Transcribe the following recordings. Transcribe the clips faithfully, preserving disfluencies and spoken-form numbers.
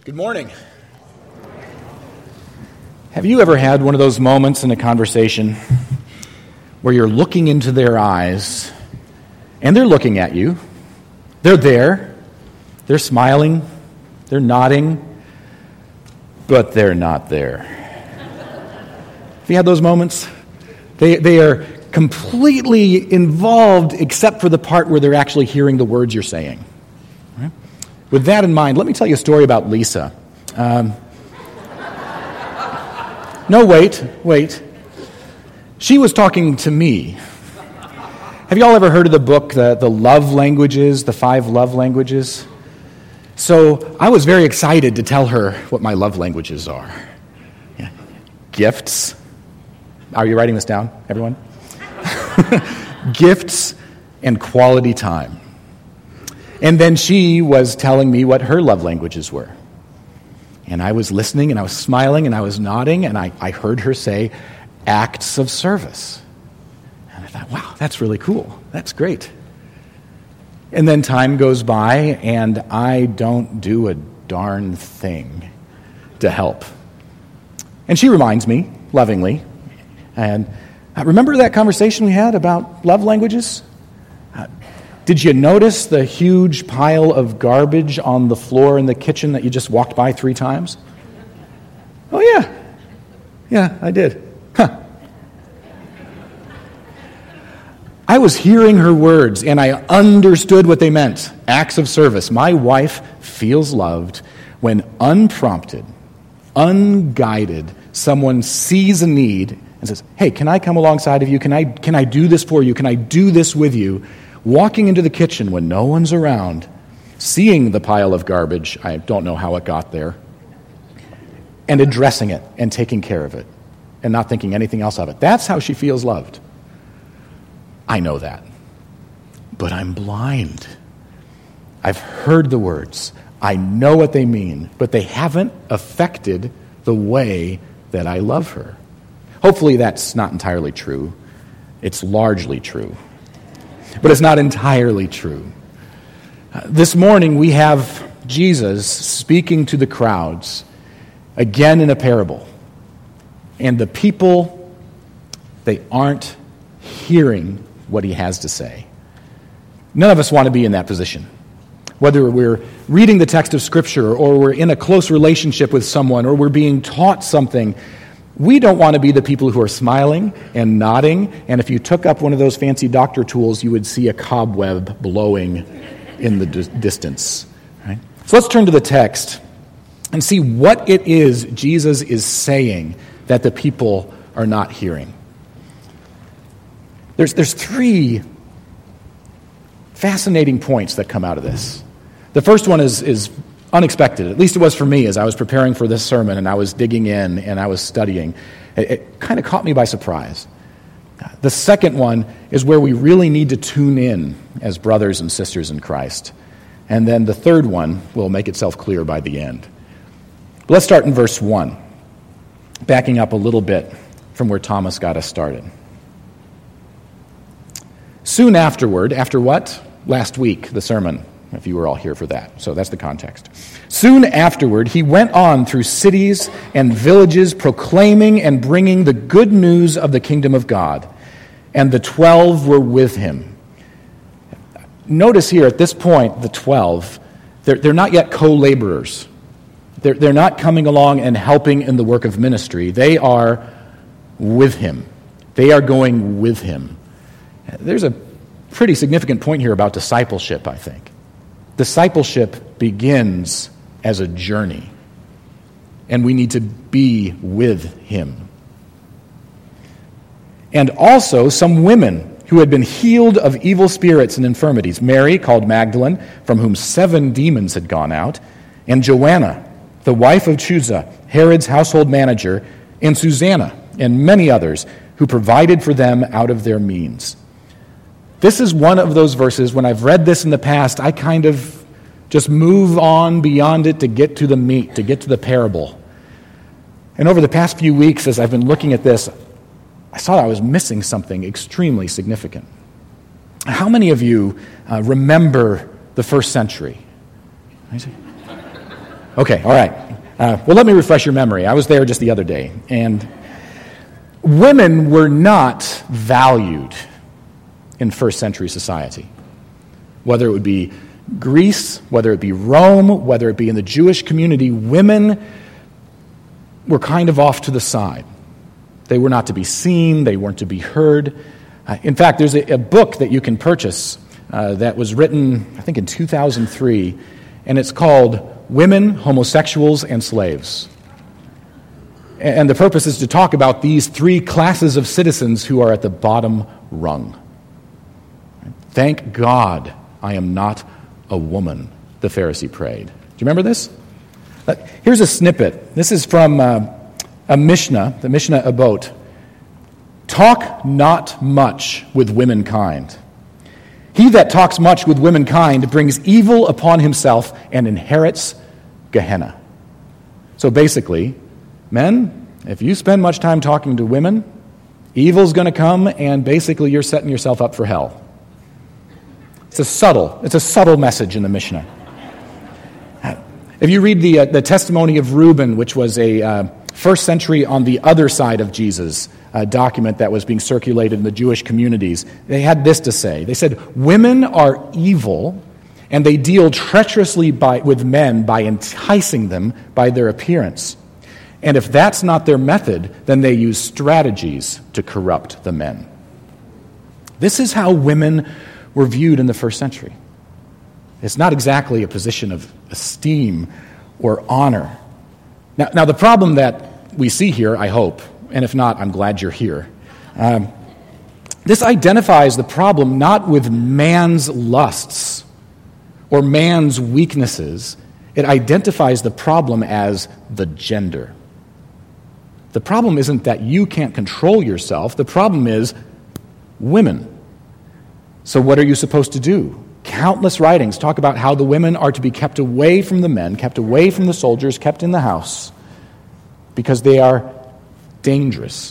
Good morning. Have you ever had one of those moments in a conversation where you're looking into their eyes and they're looking at you? They're there. They're smiling. They're nodding. But they're not there. Have you had those moments? They, they are completely involved except for the part where they're actually hearing the words you're saying. Right? With that in mind, let me tell you a story about Lisa. Um, no, wait, wait. She was talking to me. Have you all ever heard of the book, the, the Love Languages, the Five Love Languages? So I was very excited to tell her what my love languages are. Yeah. Gifts. Are you writing this down, everyone? Gifts and quality time. And then she was telling me what her love languages were. And I was listening, and I was smiling, and I was nodding, and I, I heard her say, acts of service. And I thought, wow, that's really cool. That's great. And then time goes by, and I don't do a darn thing to help. And she reminds me, lovingly, and uh, remember that conversation we had about love languages? Uh, Did you notice the huge pile of garbage on the floor in the kitchen that you just walked by three times? Oh, yeah. Yeah, I did. Huh. I was hearing her words, and I understood what they meant. Acts of service. My wife feels loved when unprompted, unguided, someone sees a need and says, hey, can I come alongside of you? Can I, can I do this for you? Can I do this with you? Walking into the kitchen when no one's around, seeing the pile of garbage, I don't know how it got there, and addressing it and taking care of it and not thinking anything else of it. That's how she feels loved. I know that. But I'm blind. I've heard the words. I know what they mean, but they haven't affected the way that I love her. Hopefully that's not entirely true. It's largely true. But it's not entirely true. Uh, this morning we have Jesus speaking to the crowds, again in a parable. And the people, they aren't hearing what he has to say. None of us want to be in that position. Whether we're reading the text of Scripture, or we're in a close relationship with someone, or we're being taught something, we don't want to be the people who are smiling and nodding, and if you took up one of those fancy doctor tools, you would see a cobweb blowing in the d- distance. Right? So let's turn to the text and see what it is Jesus is saying that the people are not hearing. There's, there's three fascinating points that come out of this. The first one is, is unexpected. At least it was for me as I was preparing for this sermon and I was digging in and I was studying. It, it kind of caught me by surprise. The second one is where we really need to tune in as brothers and sisters in Christ. And then the third one will make itself clear by the end. But let's start in verse one, backing up a little bit from where Thomas got us started. Soon afterward, after what? Last week, the sermon, if you were all here for that. So that's the context. Soon afterward, he went on through cities and villages, proclaiming and bringing the good news of the kingdom of God. And the twelve were with him. Notice here at this point, the twelve, they're, they're not yet co-laborers. They're, they're not coming along and helping in the work of ministry. They are with him. They are going with him. There's a pretty significant point here about discipleship, I think. Discipleship begins as a journey, and we need to be with him. And also some women who had been healed of evil spirits and infirmities. Mary, called Magdalene, from whom seven demons had gone out, and Joanna, the wife of Chuza, Herod's household manager, and Susanna, and many others who provided for them out of their means. This is one of those verses, when I've read this in the past, I kind of just move on beyond it to get to the meat, to get to the parable. And over the past few weeks, as I've been looking at this, I saw I was missing something extremely significant. How many of you uh, remember the first century? Okay, all right. Uh, well, let me refresh your memory. I was there just the other day, and women were not valued in first century society. Whether it would be Greece, whether it be Rome, whether it be in the Jewish community, women were kind of off to the side. They were not to be seen, they weren't to be heard. Uh, in fact, there's a, a book that you can purchase uh, that was written, I think, in two thousand three, and it's called Women, Homosexuals, and Slaves. And the purpose is to talk about these three classes of citizens who are at the bottom rung. Thank God I am not a woman, the Pharisee prayed. Do you remember this? Here's a snippet. This is from uh, a Mishnah, the Mishnah Abot. Talk not much with womankind. He that talks much with womankind brings evil upon himself and inherits Gehenna. So basically, men, if you spend much time talking to women, evil's going to come, and basically you're setting yourself up for hell. It's a subtle, it's a subtle message in the Mishnah. If you read the uh, the testimony of Reuben, which was a uh, first century on the other side of Jesus uh, document that was being circulated in the Jewish communities, they had this to say. They said, women are evil, and they deal treacherously by, with men by enticing them by their appearance. And if that's not their method, then they use strategies to corrupt the men. This is how women were viewed in the first century. It's not exactly a position of esteem or honor. Now, now the problem that we see here, I hope, and if not, I'm glad you're here. Um, this identifies the problem not with man's lusts or man's weaknesses. It identifies the problem as the gender. The problem isn't that you can't control yourself. The problem is women. So what are you supposed to do? Countless writings talk about how the women are to be kept away from the men, kept away from the soldiers, kept in the house, because they are dangerous.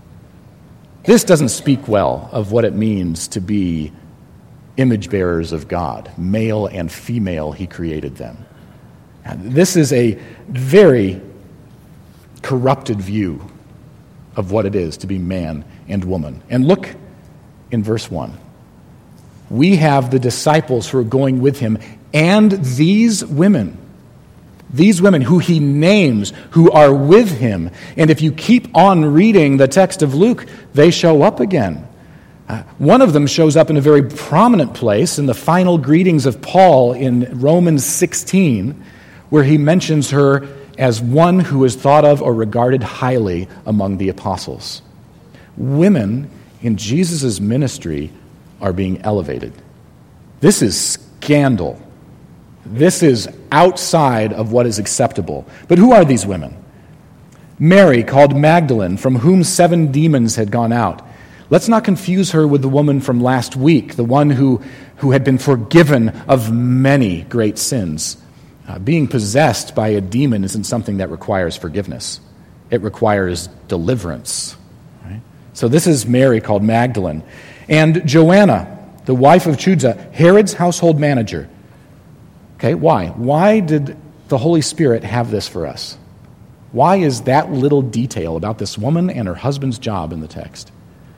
This doesn't speak well of what it means to be image bearers of God. Male and female, he created them. And this is a very corrupted view of what it is to be man and woman. And look in verse one. We have the disciples who are going with him, and these women, these women who he names, who are with him. And if you keep on reading the text of Luke, they show up again. Uh, one of them shows up in a very prominent place in the final greetings of Paul in Romans sixteen, where he mentions her as one who is thought of or regarded highly among the apostles. Women in Jesus' ministry are being elevated. This is scandal. This is outside of what is acceptable. But who are these women? Mary, called Magdalene, from whom seven demons had gone out. Let's not confuse her with the woman from last week, the one who, who had been forgiven of many great sins. Uh, being possessed by a demon isn't something that requires forgiveness. It requires deliverance. Right? So this is Mary, called Magdalene. And Joanna, the wife of Chuza, Herod's household manager. Okay, why? Why did the Holy Spirit have this for us? Why is that little detail about this woman and her husband's job in the text?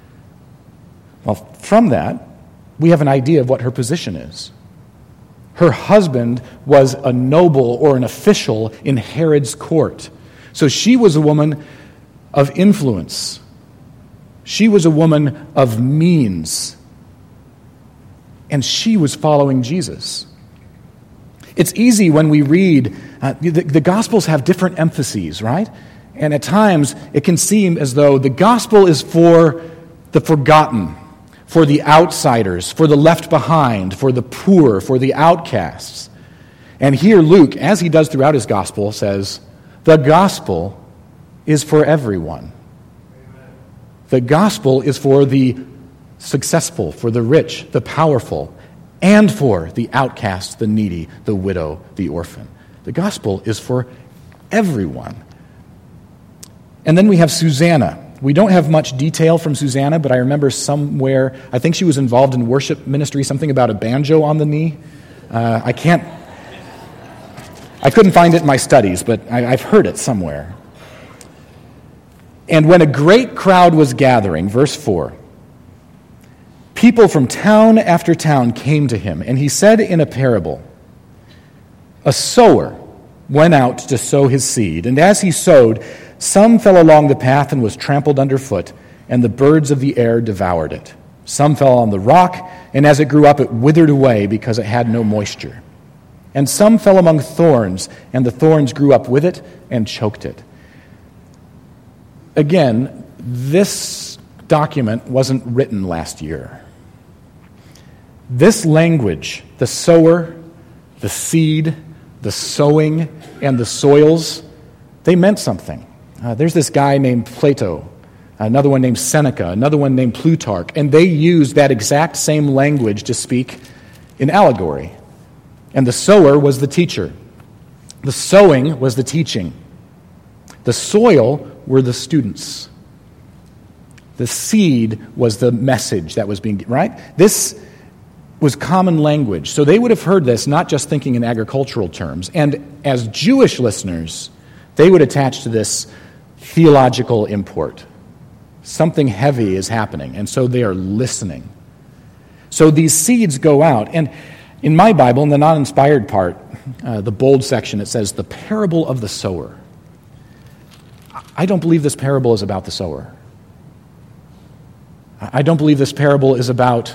Well, from that, we have an idea of what her position is. Her husband was a noble or an official in Herod's court. So she was a woman of influence. She was a woman of means. And she was following Jesus. It's easy when we read, uh, the, the Gospels have different emphases, right? And at times it can seem as though the Gospel is for the forgotten, for the outsiders, for the left behind, for the poor, for the outcasts. And here Luke, as he does throughout his Gospel, says, the Gospel is for everyone. The Gospel is for the successful, for the rich, the powerful, and for the outcast, the needy, the widow, the orphan. The Gospel is for everyone. And then we have Susanna. We don't have much detail from Susanna, but I remember somewhere, I think she was involved in worship ministry, something about a banjo on the knee. Uh, I can't I couldn't find it in my studies, but I, I've heard it somewhere. And when a great crowd was gathering, verse four, people from town after town came to him, and he said in a parable, a sower went out to sow his seed, and as he sowed, some fell along the path and was trampled underfoot, and the birds of the air devoured it. Some fell on the rock, and as it grew up, it withered away because it had no moisture. And some fell among thorns, and the thorns grew up with it and choked it. Again, this document wasn't written last year. This language, the sower, the seed, the sowing, and the soils, they meant something. Uh, there's this guy named Plato, another one named Seneca, another one named Plutarch, and they used that exact same language to speak in allegory. And the sower was the teacher. The sowing was the teaching. The soil were the students. The seed was the message that was being, right? This was common language. So they would have heard this not just thinking in agricultural terms. And as Jewish listeners, they would attach to this theological import. Something heavy is happening, and so they are listening. So these seeds go out, and in my Bible, in the non-inspired part, uh, the bold section, it says, the parable of the sower. I don't believe this parable is about the sower. I don't believe this parable is about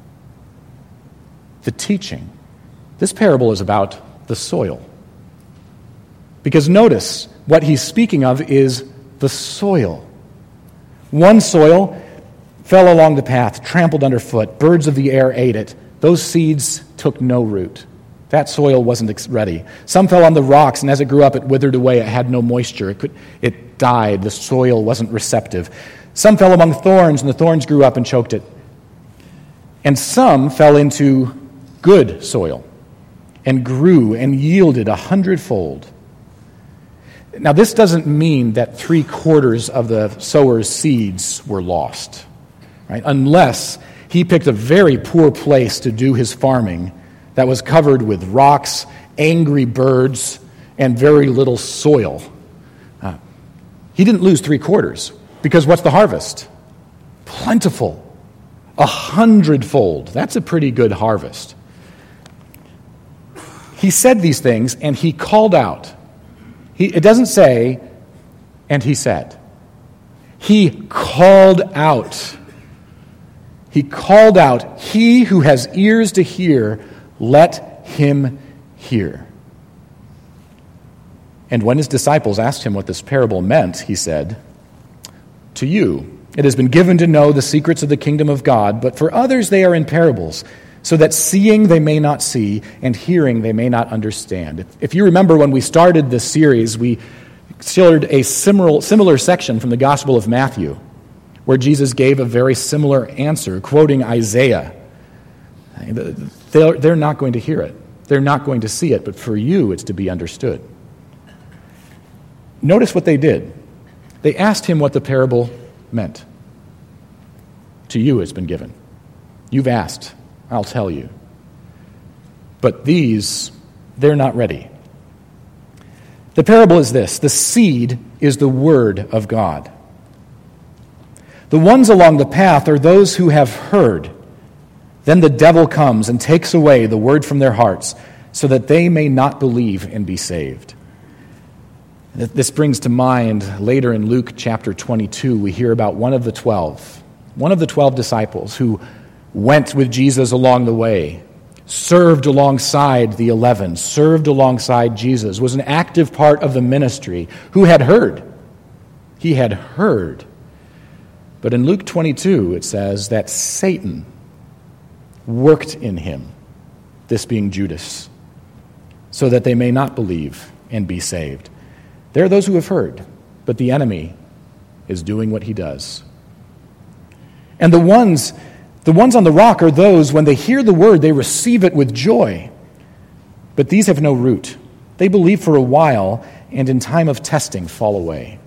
the teaching. This parable is about the soil. Because notice, what he's speaking of is the soil. One soil fell along the path, trampled underfoot. Birds of the air ate it. Those seeds took no root. That soil wasn't ready. Some fell on the rocks, and as it grew up, it withered away. It had no moisture. It could, it died. The soil wasn't receptive. Some fell among thorns, and the thorns grew up and choked it. And some fell into good soil and grew and yielded a hundredfold. Now, this doesn't mean that three quarters of the sower's seeds were lost, right? Unless he picked a very poor place to do his farming that was covered with rocks, angry birds, and very little soil. Uh, he didn't lose three quarters, because what's the harvest? Plentiful. A hundredfold. That's a pretty good harvest. He said these things, and he called out. He, it doesn't say, and he said. He called out. He called out, he who has ears to hear, let him hear. And when his disciples asked him what this parable meant, he said, to you it has been given to know the secrets of the kingdom of God, but for others they are in parables, so that seeing they may not see, and hearing they may not understand. If, if you remember when we started this series, we shared a similar, similar section from the Gospel of Matthew, where Jesus gave a very similar answer, quoting Isaiah. They're, they're not going to hear it. They're not going to see it, but for you it's to be understood. Notice what they did. They asked him what the parable meant. To you it's been given. You've asked. I'll tell you. But these, they're not ready. The parable is this. The seed is the word of God. The ones along the path are those who have heard. Then the devil comes and takes away the word from their hearts, so that they may not believe and be saved. This brings to mind, later in Luke chapter twenty-two, we hear about one of the twelve, one of the twelve disciples who went with Jesus along the way, served alongside the eleven, served alongside Jesus, was an active part of the ministry, who had heard. He had heard. But in Luke twenty-two, it says that Satan worked in him, this being Judas, so that they may not believe and be saved. There are those who have heard, but the enemy is doing what he does. And the ones, the ones on the rock are those, when they hear the word, they receive it with joy. But these have no root. They believe for a while, and in time of testing fall away.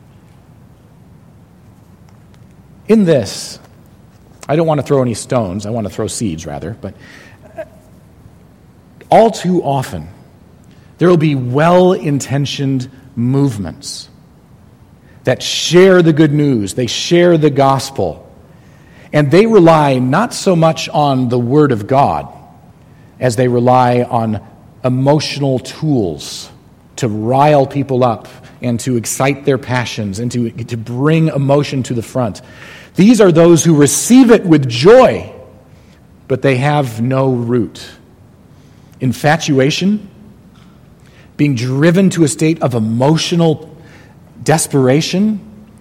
In this, I don't want to throw any stones. I want to throw seeds, rather. But all too often, There will be well-intentioned movements that share the good news. They share the gospel. And they rely not so much on the Word of God as they rely on emotional tools to rile people up and to excite their passions and to, to bring emotion to the front. These are those who receive it with joy, but they have no root. Infatuation, being driven to a state of emotional desperation,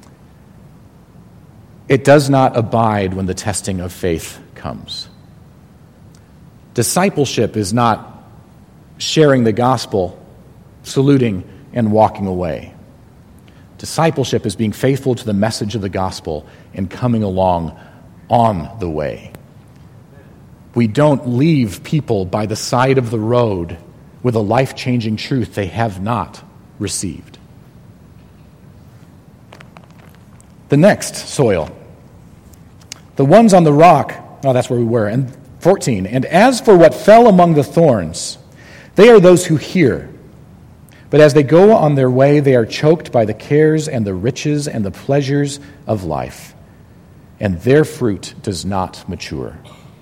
it does not abide when the testing of faith comes. Discipleship is not sharing the gospel, saluting, and walking away. Discipleship is being faithful to the message of the gospel and coming along on the way. We don't leave people by the side of the road with a life-changing truth they have not received. The next soil, the ones on the rock, oh, that's where we were, and fourteen, and as for what fell among the thorns, they are those who hear. But as they go on their way, they are choked by the cares and the riches and the pleasures of life, and their fruit does not mature.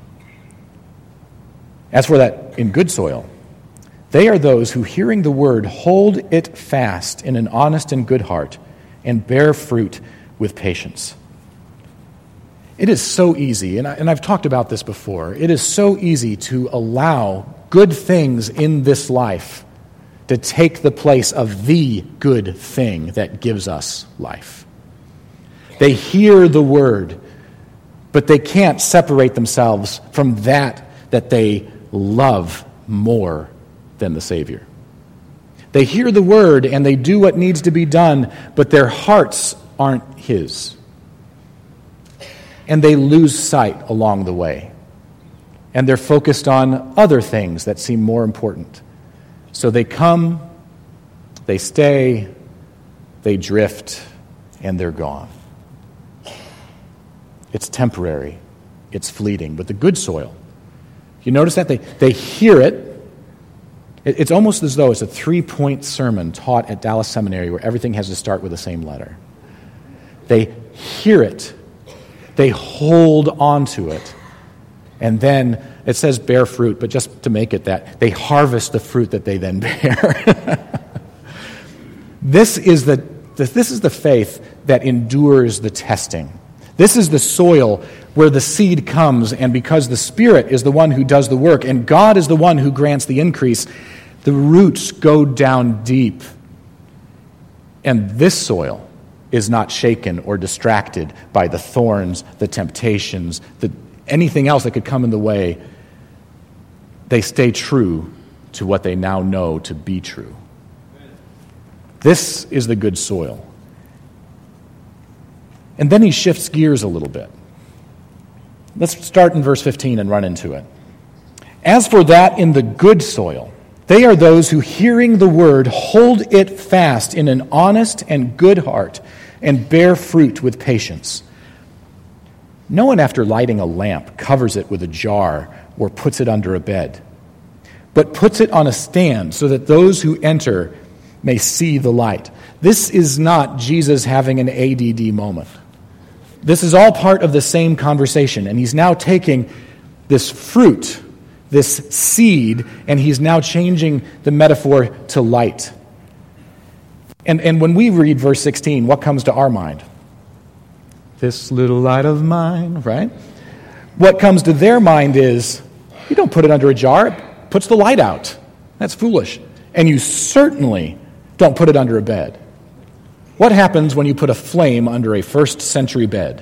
As for that in good soil, they are those who, hearing the word, hold it fast in an honest and good heart, and bear fruit with patience. It is so easy, and, I, and I've talked about this before, it is so easy to allow good things in this life to take the place of the good thing that gives us life. They hear the word, but they can't separate themselves from that that they love more than the Savior. They hear the word and they do what needs to be done, but their hearts aren't His. And they lose sight along the way. And they're focused on other things that seem more important. So they come, they stay, they drift, and they're gone. It's temporary, it's fleeting. But the good soil, you notice that? They, they hear it. it. It's almost as though it's a three-point sermon taught at Dallas Seminary where everything has to start with the same letter. They hear it. They hold on to it. And then it says bear fruit, but just to make it that, they harvest the fruit that they then bear. This is the, this is the faith that endures the testing. This is the soil where the seed comes, and because the Spirit is the one who does the work, and God is the one who grants the increase, the roots go down deep. And this soil is not shaken or distracted by the thorns, the temptations, the anything else that could come in the way. They stay true to what they now know to be true. This is the good soil. And then he shifts gears a little bit. Let's start in verse fifteen and run into it. As for that in the good soil, they are those who, hearing the word, hold it fast in an honest and good heart and bear fruit with patience. No one, after lighting a lamp, covers it with a jar or puts it under a bed, but puts it on a stand so that those who enter may see the light. This is not Jesus having an A D D moment. This is all part of the same conversation, and he's now taking this fruit, this seed, and he's now changing the metaphor to light. And, and when we read verse sixteen, what comes to our mind? This little light of mine, right? What comes to their mind is, you don't put it under a jar, it puts the light out. That's foolish. And you certainly don't put it under a bed. What happens when you put a flame under a first century bed?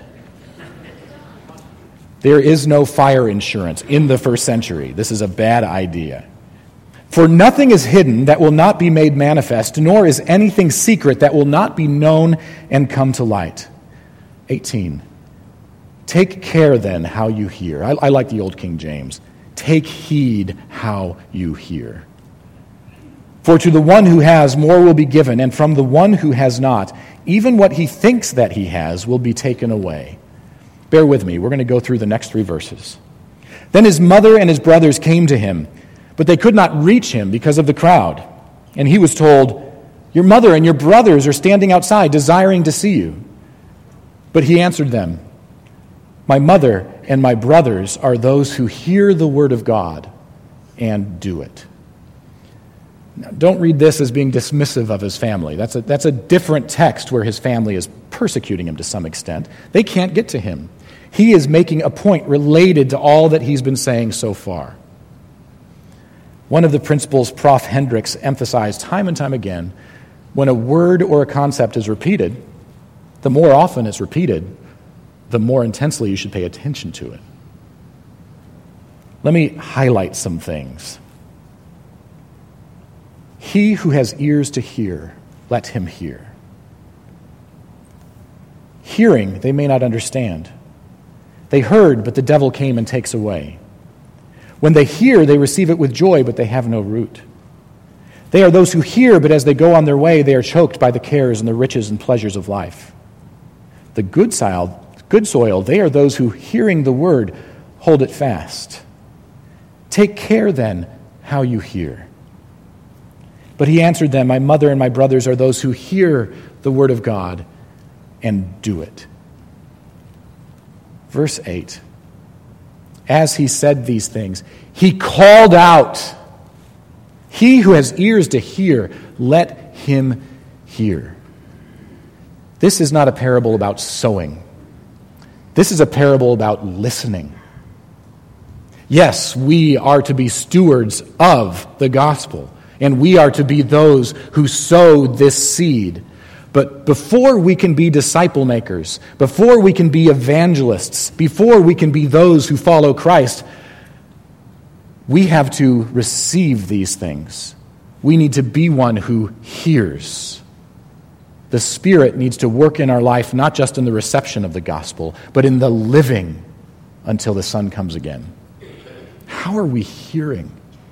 There is no fire insurance in the first century. This is a bad idea. For nothing is hidden that will not be made manifest, nor is anything secret that will not be known and come to light. eighteen. Take care then how you hear. I, I like the old King James. Take heed how you hear. For to the one who has, more will be given, and from the one who has not, even what he thinks that he has will be taken away. Bear with me. We're going to go through the next three verses. Then his mother and his brothers came to him, but they could not reach him because of the crowd. And he was told, "Your mother and your brothers are standing outside, desiring to see you." But he answered them, "My mother and my brothers are those who hear the word of God and do it." Now, don't read this as being dismissive of his family. That's a, that's a different text where his family is persecuting him to some extent. They can't get to him. He is making a point related to all that he's been saying so far. One of the principles Professor Hendricks emphasized time and time again, when a word or a concept is repeated, the more often it's repeated, the more intensely you should pay attention to it. Let me highlight some things. He who has ears to hear, let him hear. Hearing, they may not understand. They heard, but the devil came and takes away. When they hear, they receive it with joy, but they have no root. They are those who hear, but as they go on their way, they are choked by the cares and the riches and pleasures of life. The good soil, good soil, they are those who, hearing the word, hold it fast. Take care, then, how you hear. But he answered them, "My mother and my brothers are those who hear the word of God and do it." Verse eight. As he said these things, he called out, "He who has ears to hear, let him hear." This is not a parable about sowing. This is a parable about listening. Yes, we are to be stewards of the gospel, and we are to be those who sow this seed. But before we can be disciple makers, before we can be evangelists, before we can be those who follow Christ, we have to receive these things. We need to be one who hears. The Spirit needs to work in our life, not just in the reception of the gospel, but in the living until the Son comes again. How are we hearing?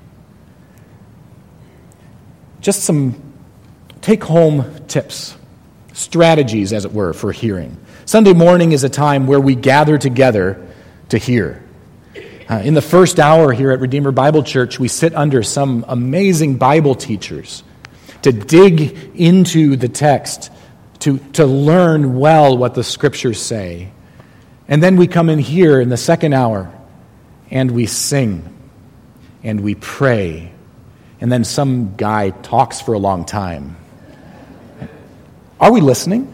Just some take-home tips, strategies, as it were, for hearing. Sunday morning is a time where we gather together to hear. Uh, in the first hour here at Redeemer Bible Church, we sit under some amazing Bible teachers to dig into the text, to, to learn well what the Scriptures say. And then we come in here in the second hour, and we sing, and we pray, and then some guy talks for a long time. Are we listening?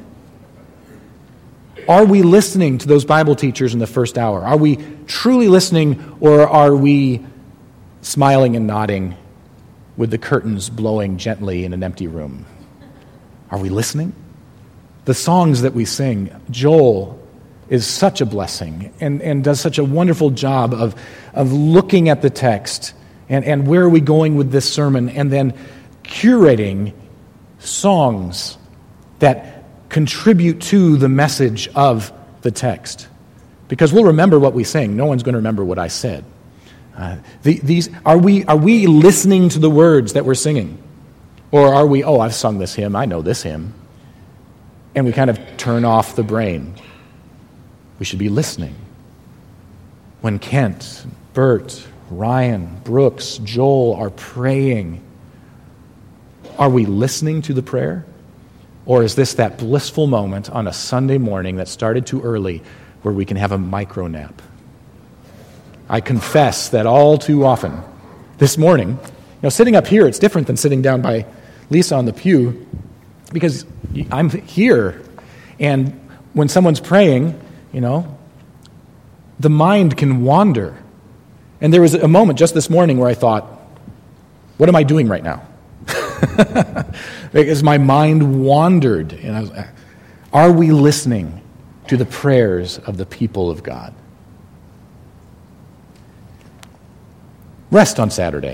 Are we listening to those Bible teachers in the first hour? Are we truly listening, or are we smiling and nodding with the curtains blowing gently in an empty room? Are we listening? The songs that we sing, Joel is such a blessing and, and does such a wonderful job of, of looking at the text and, and where are we going with this sermon, and then curating songs that contribute to the message of the text. Because we'll remember what we sing. No one's going to remember what I said. Uh, the, these are we are we listening to the words that we're singing? Or are we, oh, I've sung this hymn, I know this hymn. And we kind of turn off the brain. We should be listening. When Kent, Bert, Ryan, Brooks, Joel are praying, are we listening to the prayer? Or is this that blissful moment on a Sunday morning that started too early where we can have a micro nap? I confess that all too often, this morning, you know, sitting up here, it's different than sitting down by Lisa on the pew, because I'm here, and when someone's praying, you know, the mind can wander. And there was a moment just this morning where I thought, what am I doing right now? Because my mind wandered. And I was, are we listening to the prayers of the people of God? Rest on Saturday.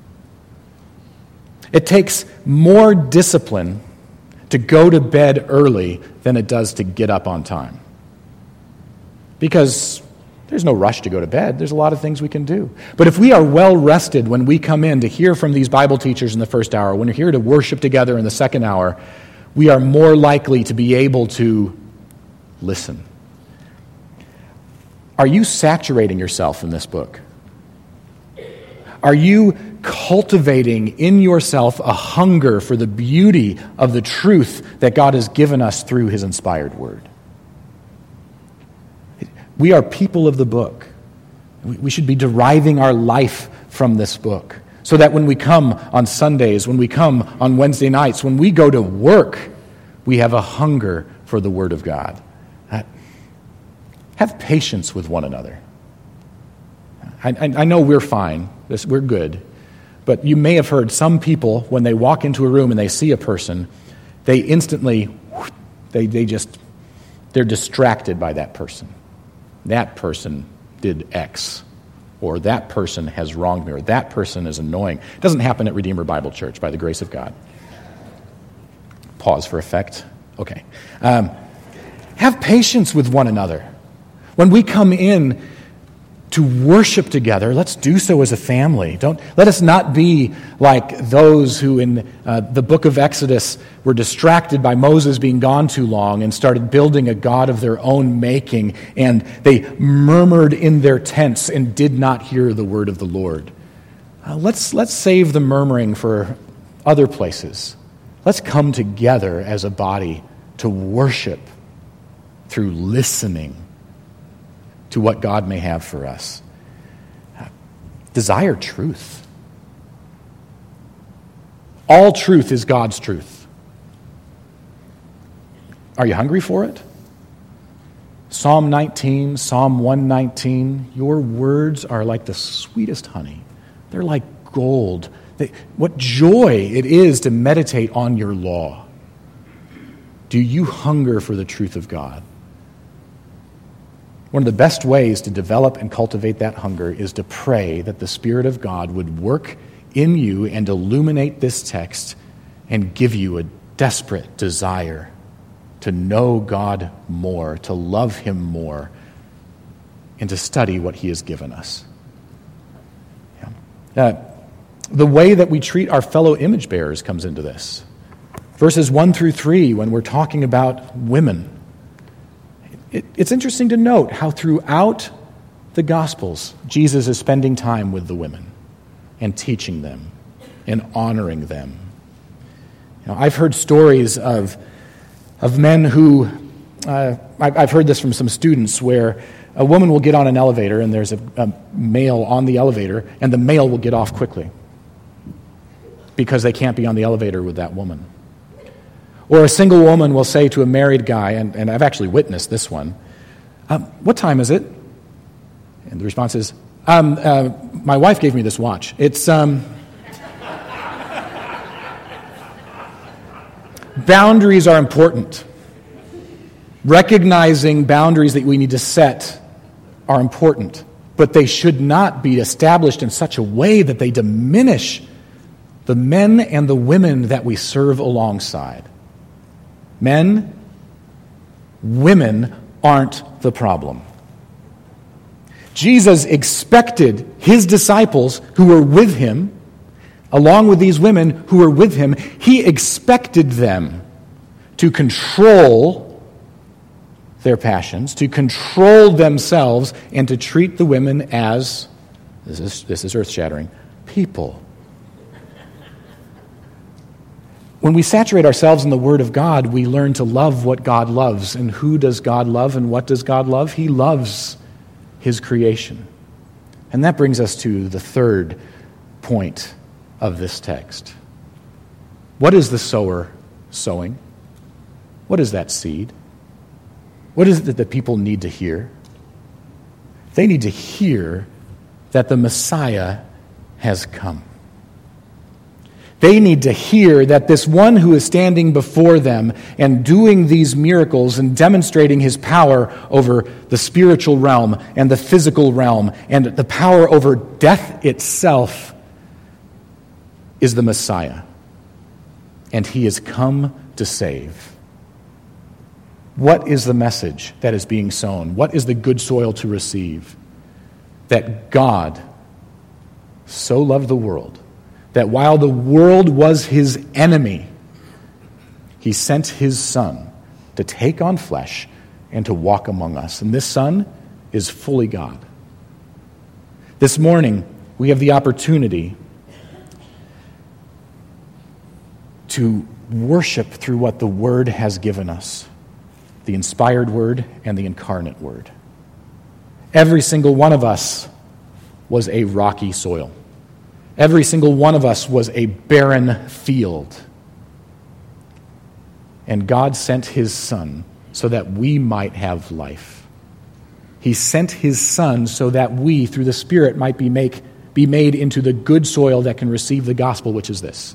It takes more discipline to go to bed early than it does to get up on time. Because there's no rush to go to bed. There's a lot of things we can do. But if we are well rested when we come in to hear from these Bible teachers in the first hour, when we're here to worship together in the second hour, we are more likely to be able to listen. Are you saturating yourself in this book? Are you cultivating in yourself a hunger for the beauty of the truth that God has given us through his inspired word. We are people of the book. We should be deriving our life from this book so that when we come on Sundays, when we come on Wednesday nights, when we go to work, we have a hunger for the word of God. Have patience with one another. I, I, I know we're fine. This, we're good. But you may have heard some people, when they walk into a room and they see a person, they instantly, they, they just, they're distracted by that person. That person did X, or that person has wronged me, or that person is annoying. It doesn't happen at Redeemer Bible Church, by the grace of God. Pause for effect. Okay. Um, have patience with one another. When we come in to worship together, let's do so as a family. Don't let us not be like those who in uh, the book of Exodus were distracted by Moses being gone too long and started building a god of their own making, and they murmured in their tents and did not hear the word of the Lord. Uh, let's let's save the murmuring for other places. Let's come together as a body to worship through listening to what God may have for us. Desire truth. All truth is God's truth. Are you hungry for it? Psalm nineteen, Psalm one nineteen, your words are like the sweetest honey. They're like gold. They, what joy it is to meditate on your law. Do you hunger for the truth of God? One of the best ways to develop and cultivate that hunger is to pray that the Spirit of God would work in you and illuminate this text and give you a desperate desire to know God more, to love him more, and to study what he has given us. Yeah. Uh, the way that we treat our fellow image bearers comes into this. Verses one through three, when we're talking about women, It, it's interesting to note how throughout the Gospels, Jesus is spending time with the women and teaching them and honoring them. You know, I've heard stories of, of men who, uh, I've heard this from some students, where a woman will get on an elevator and there's a, a male on the elevator, and the male will get off quickly because they can't be on the elevator with that woman. Or a single woman will say to a married guy, and, and I've actually witnessed this one, um, what time is it? And the response is, um, uh, my wife gave me this watch. It's, um... Boundaries are important. Recognizing boundaries that we need to set are important, but they should not be established in such a way that they diminish the men and the women that we serve alongside. Men, women aren't the problem. Jesus expected his disciples who were with him, along with these women who were with him, he expected them to control their passions, to control themselves, and to treat the women as, this is, this is earth-shattering, people. When we saturate ourselves in the Word of God, we learn to love what God loves. And who does God love and what does God love? He loves his creation. And that brings us to the third point of this text. What is the sower sowing? What is that seed? What is it that the people need to hear? They need to hear that the Messiah has come. They need to hear that this one who is standing before them and doing these miracles and demonstrating his power over the spiritual realm and the physical realm and the power over death itself is the Messiah. And he has come to save. What is the message that is being sown? What is the good soil to receive? That God so loved the world that while the world was his enemy, he sent his Son to take on flesh and to walk among us. And this Son is fully God. This morning, we have the opportunity to worship through what the Word has given us, the inspired Word and the incarnate Word. Every single one of us was a rocky soil. Every single one of us was a barren field. And God sent His Son so that we might have life. He sent His Son so that we, through the Spirit, might be, make, be made into the good soil that can receive the gospel, which is this.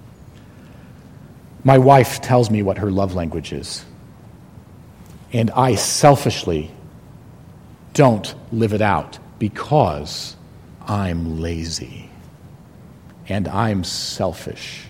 My wife tells me what her love language is. And I selfishly don't live it out because I'm lazy and I'm selfish.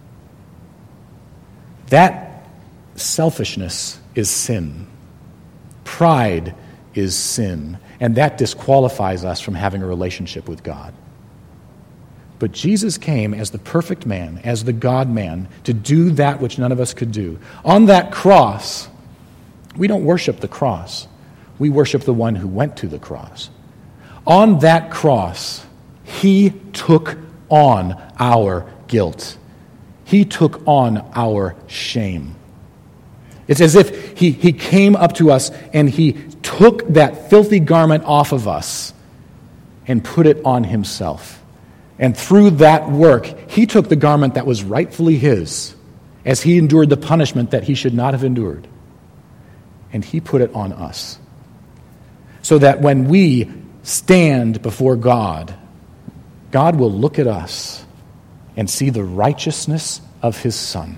That selfishness is sin. Pride is sin, and that disqualifies us from having a relationship with God. But Jesus came as the perfect man, as the God-man, to do that which none of us could do. On that cross, we don't worship the cross. We worship the one who went to the cross. On that cross, He took on our guilt. He took on our shame. It's as if he, he came up to us and He took that filthy garment off of us and put it on Himself. And through that work, He took the garment that was rightfully His as He endured the punishment that He should not have endured. And He put it on us. So that when we stand before God, God will look at us and see the righteousness of His Son.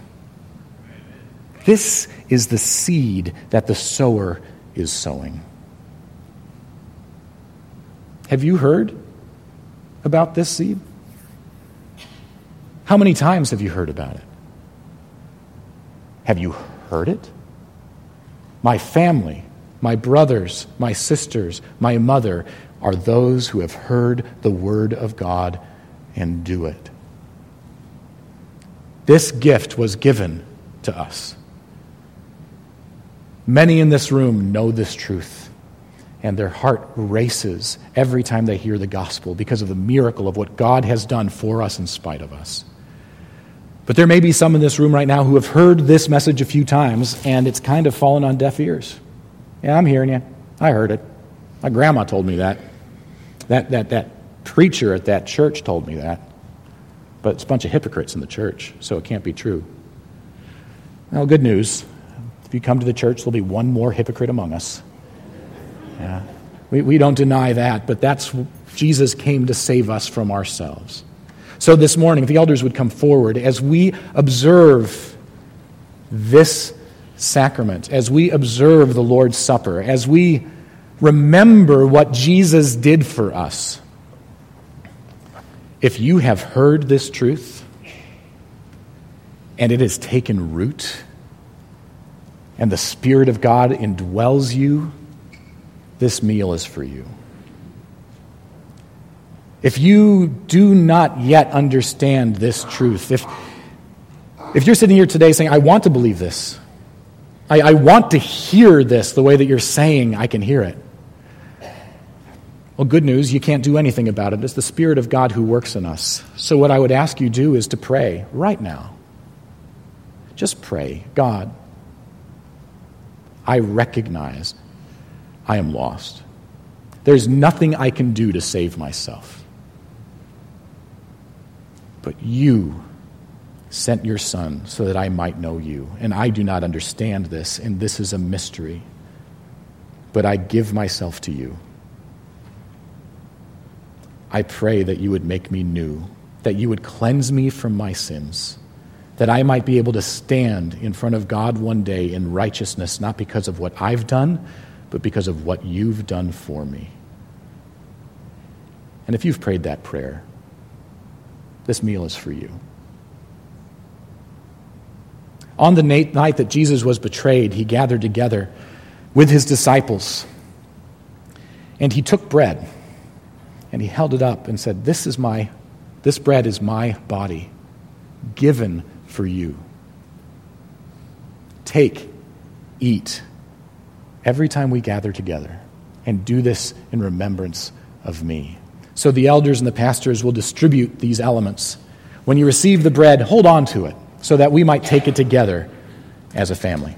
This is the seed that the sower is sowing. Have you heard about this seed? How many times have you heard about it? Have you heard it? My family, my brothers, my sisters, my mother are those who have heard the word of God and do it. This gift was given to us. Many in this room know this truth, and their heart races every time they hear the gospel because of the miracle of what God has done for us in spite of us. But there may be some in this room right now who have heard this message a few times, and it's kind of fallen on deaf ears. Yeah, I'm hearing you. I heard it. My grandma told me that. That, that, that preacher at that church told me that. But it's a bunch of hypocrites in the church, so it can't be true. Well, good news. If you come to the church, there'll be one more hypocrite among us. Yeah. We, we don't deny that, but that's Jesus came to save us from ourselves. So this morning, if the elders would come forward, as we observe this sacrament, as we observe the Lord's Supper, as we remember what Jesus did for us, if you have heard this truth and it has taken root and the Spirit of God indwells you, this meal is for you. If you do not yet understand this truth, if, if you're sitting here today saying, I want to believe this, I, I want to hear this the way that you're saying I can hear it, well, good news, you can't do anything about it. It's the Spirit of God who works in us. So what I would ask you to do is to pray right now. Just pray, God, I recognize I am lost. There's nothing I can do to save myself. But you sent your Son so that I might know you. And I do not understand this, and this is a mystery. But I give myself to you. I pray that you would make me new, that you would cleanse me from my sins, that I might be able to stand in front of God one day in righteousness, not because of what I've done, but because of what you've done for me. And if you've prayed that prayer, this meal is for you. On the night that Jesus was betrayed, he gathered together with his disciples, and he took bread, and he held it up and said, This is my, this bread is my body, given for you. Take, eat, every time we gather together, and do this in remembrance of me. So the elders and the pastors will distribute these elements. When you receive the bread, hold on to it. so that we might take it together as a family.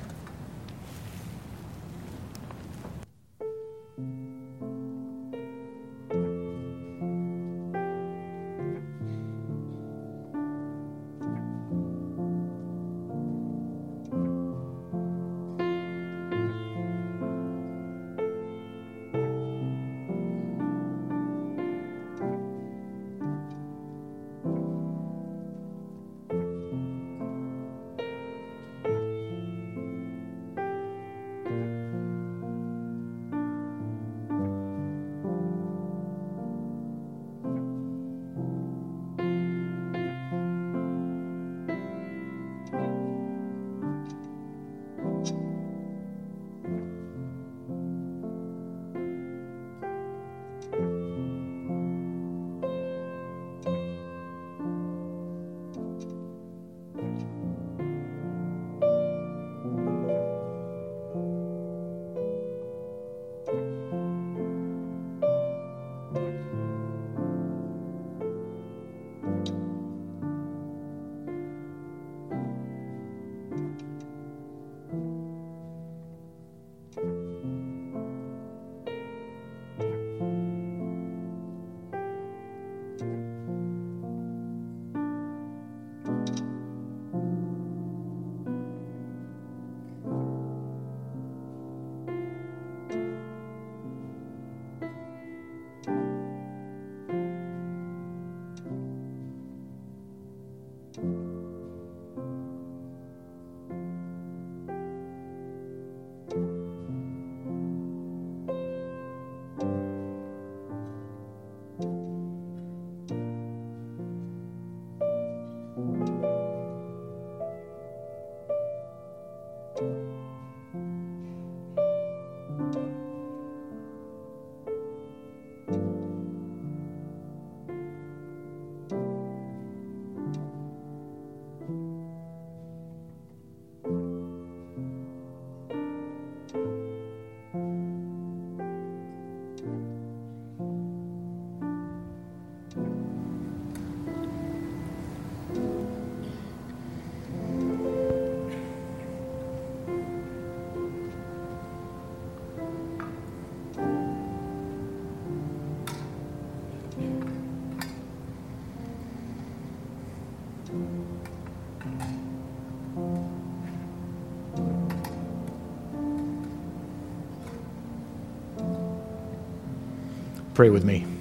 Pray with me.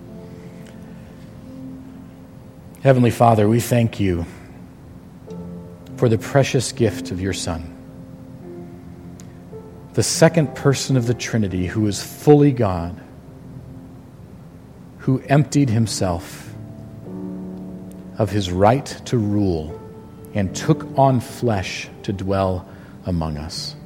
Heavenly Father, we thank you for the precious gift of your Son, the second person of the Trinity who is fully God, who emptied himself of his right to rule and took on flesh to dwell among us.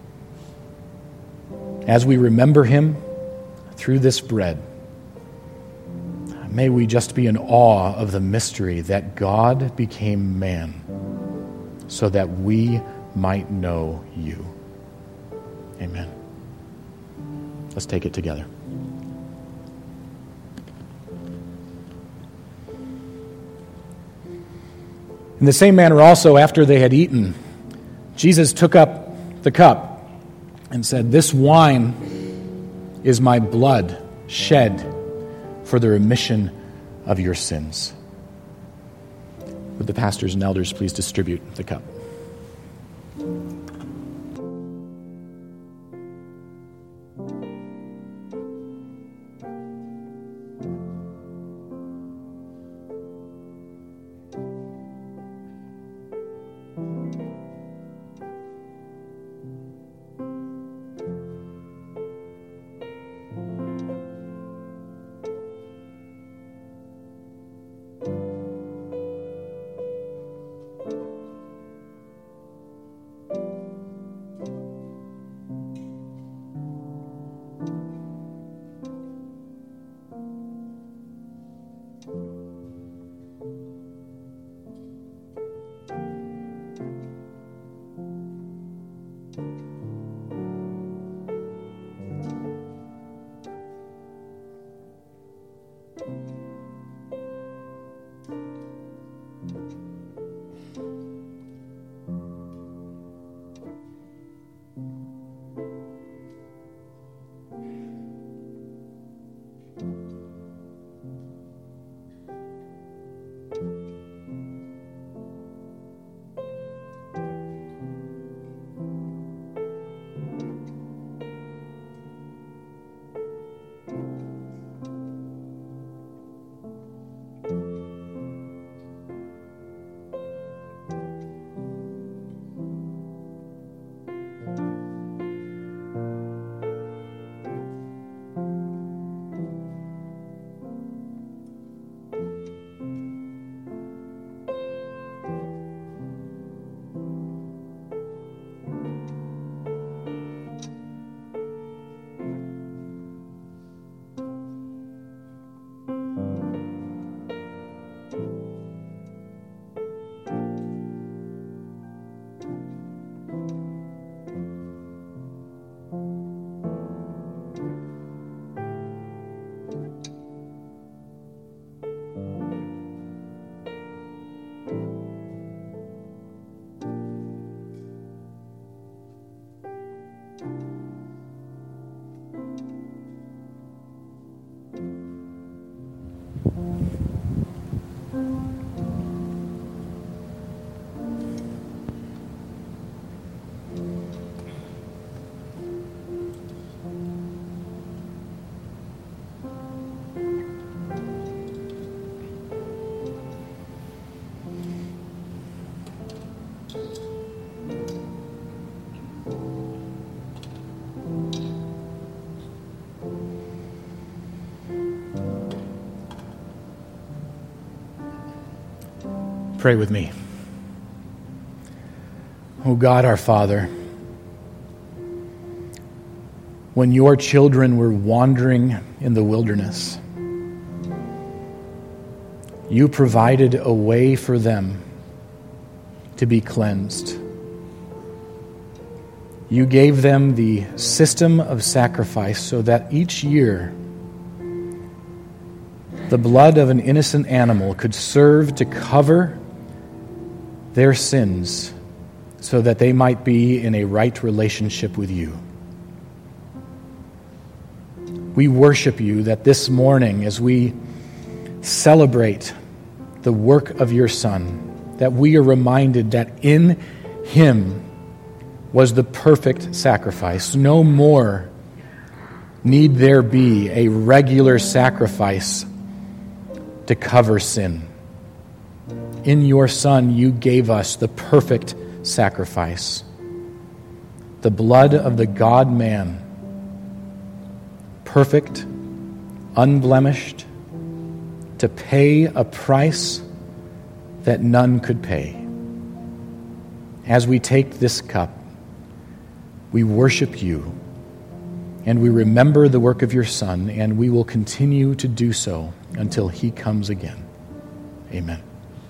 As we remember him through this bread, may we just be in awe of the mystery that God became man so that we might know you. Amen. Let's take it together. In the same manner also, after they had eaten, Jesus took up the cup and said, "This wine is my blood shed for the remission of your sins." Would the pastors and elders please distribute the cup? Pray with me. O God, our Father, when your children were wandering in the wilderness, you provided a way for them to be cleansed. You gave them the system of sacrifice so that each year the blood of an innocent animal could serve to cover their sins so that they might be in a right relationship with you. We worship you that this morning, as we celebrate the work of your Son, that we are reminded that in him was the perfect sacrifice. No more need there be a regular sacrifice to cover sin. In your Son, you gave us the perfect sacrifice, the blood of the God-man, perfect, unblemished, to pay a price that none could pay. As we take this cup, we worship you, and we remember the work of your Son, and we will continue to do so until he comes again. Amen.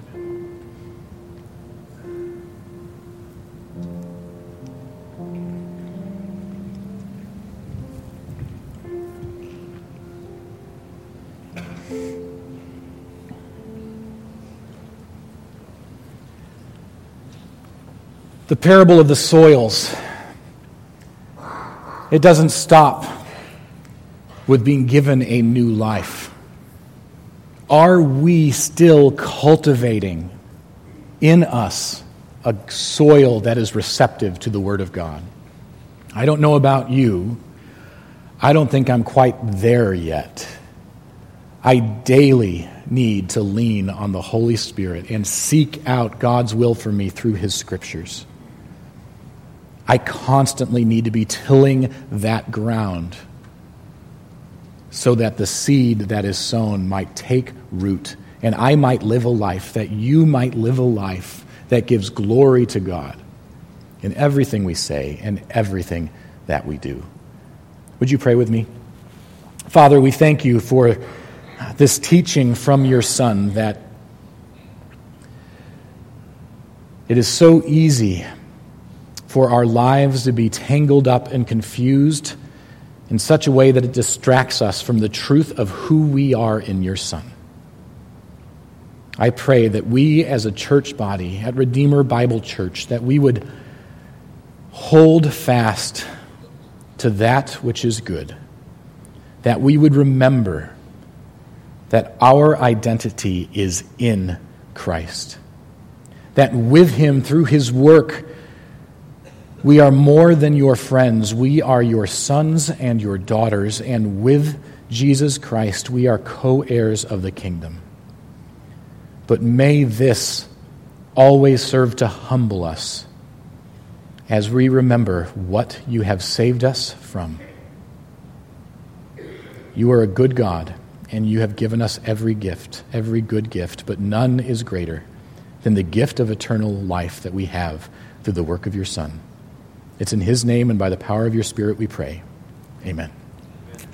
The parable of the soils, it doesn't stop with being given a new life. Are we still cultivating in us a soil that is receptive to the Word of God? I don't know about you. I don't think I'm quite there yet. I daily need to lean on the Holy Spirit and seek out God's will for me through His Scriptures. I constantly need to be tilling that ground so that the seed that is sown might take root, and I might live a life, that you might live a life that gives glory to God in everything we say and everything that we do. Would you pray with me? Father, we thank you for this teaching from your Son, that it is so easy for our lives to be tangled up and confused in such a way that it distracts us from the truth of who we are in your Son. I pray that we as a church body at Redeemer Bible Church, that we would hold fast to that which is good, that we would remember that our identity is in Christ, that with him, through his work, we are more than your friends. We are your sons and your daughters, and with Jesus Christ, we are co-heirs of the kingdom. But may this always serve to humble us as we remember what you have saved us from. You are a good God, and you have given us every gift, every good gift, but none is greater than the gift of eternal life that we have through the work of your Son. It's in his name and by the power of your Spirit we pray. Amen.